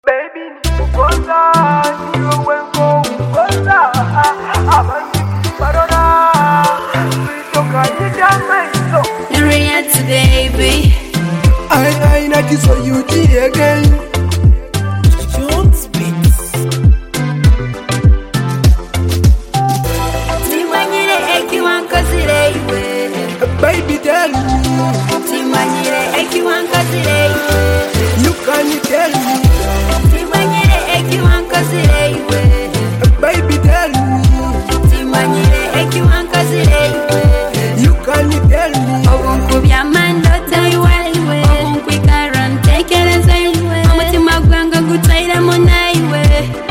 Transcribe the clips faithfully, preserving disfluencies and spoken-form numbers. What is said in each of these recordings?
Baby, Ugonza, niwe wengo Ugonza, abandi barona, kuitoka nijamaiso. Henriette, baby. I, I, not so you again. Jones Beats. Timanyire eki wankazire iwe. Baby, tell me. Timanyire eki wankazire iwe. You can tell me. Timanyire eki wankazire iwe. Baby, tell me. Timanyire eki wankazire iwe. You can tell me. Ogunkubya mandota iwe iwe. Ogunkwikara ntekereza iwe. Omutima gwange gutairemu naiwe.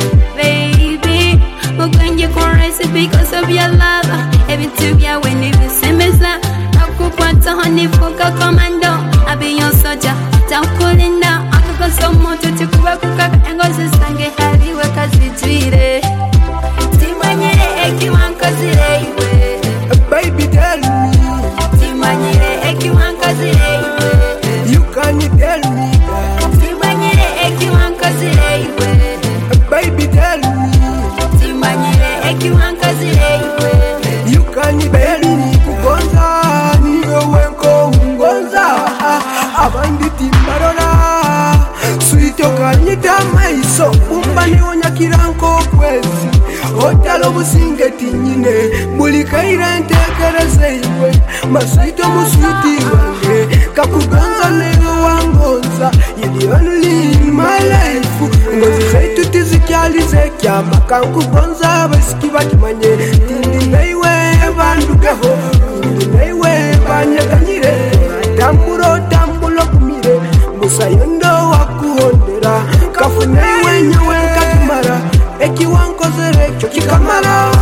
Baby, mugwange kuresi because of your love. Ebintu byawe nibisemeza. Nakukwataho nifuka komando. Abi your soldier, takulinda. Akakosa omuntu tikuba kukaka engozi zange hariwe kazijwire. Timanyire eki wankazire iwe. Baby, tell me. Timanyire eki wankazire iwe. You can tell me. Timanyire eki wankazire iwe. Baby, tell me. Timanyire eki wankazire iwe. You can tell me. Ugonza, niwe wengo Ugonza, abandi timbarona. Sweet okanyita maiso, umba niwonya kiranko kwezi. Otalo businge tinyine, bulikaira ntekereze iwe. Maswito muswiti wange, kakugonza nego wangonza. You're the only in my life. Ngozi zaitu tizikyali zekyama, kankugonza basiki bakimanye. Tindi naiwe bandugeho, tindi naiwe banyeganyire. Tamburo tambulo kumire, musayondo wakuhondera. Kafu naiwe nyewe kakimara, eki wankozere kyo kikamara.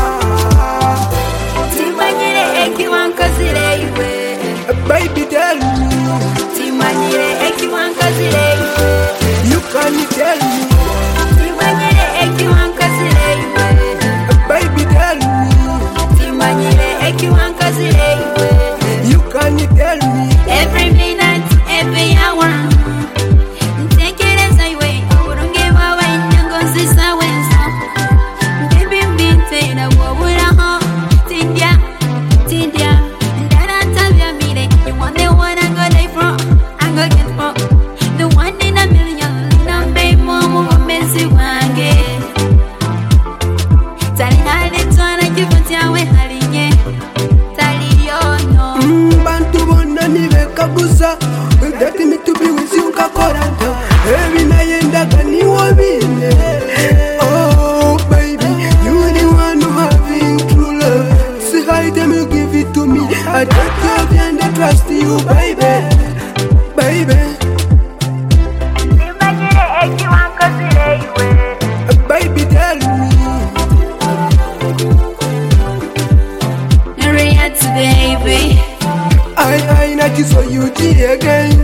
Timanyire eki wankazire iwe. Baby, tell me. Timanyire eki wankazire iwe. You can tell me. Timanyire eki wankazire iwe. Baby, tell me. Timanyire eki wankazire iwe. You can tell me. Every minute, every hour. Ntekereza iwe, uburunge bwawe inyangozi zawe nso. Baby mbitera woburaho. Tindya, tindya. Ndaratabya you want the one I'm gonna die for. I'm gonna get for. The one in a million. Nambe momu wamezi wange. Tali hali twana kifutia halinye. Tali yono. Mm, bantu bona nibekaguza. Dati mitubi wisi unkakoranta. Ebi nayendaga niwabine. Oh baby, you the one who having true love. See how them you give it to me. I take you and I trust you, baby, baby. Timanyire eki wankazire iwe. Baby, tell me. Henriette, baby. I, I, not so you again.